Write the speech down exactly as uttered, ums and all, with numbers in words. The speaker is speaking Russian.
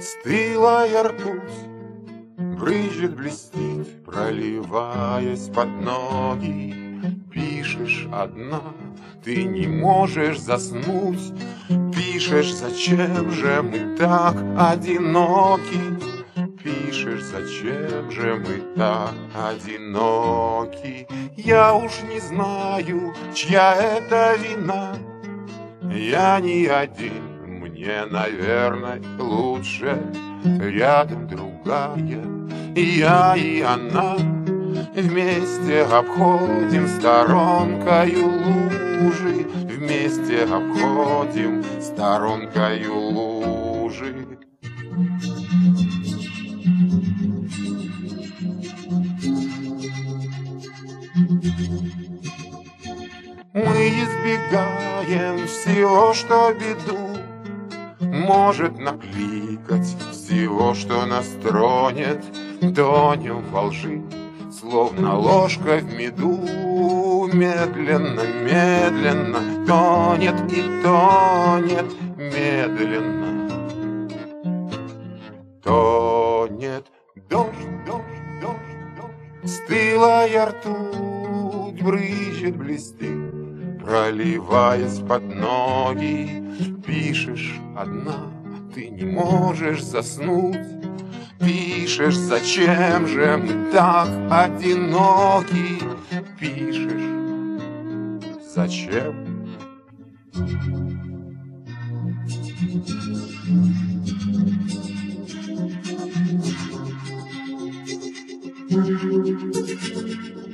Стылая ртуть брызжет, блестит, проливаясь под ноги. Пишешь одна, ты не можешь заснуть. Пишешь, зачем же мы так одиноки? Пишешь, зачем же мы так одиноки? Я уж не знаю, чья это вина. Я не один, мне, наверное, лучше. Рядом другая, и я, и она. Вместе обходим сторонкою лужи, вместе обходим сторонкою лужи. Мы избегаем всего, что беду может накликать, всего, что нас тронет. Тонем во лжи, словно ложка в меду. Медленно, медленно тонет и тонет, медленно тонет. Дождь, дождь, дождь, дождь. Стылая ртуть брызжет, блестит, проливаясь под ноги. Пишешь одна, ты не можешь заснуть. Пишешь, зачем же мы так одиноки? Пишешь, зачем? Thank you.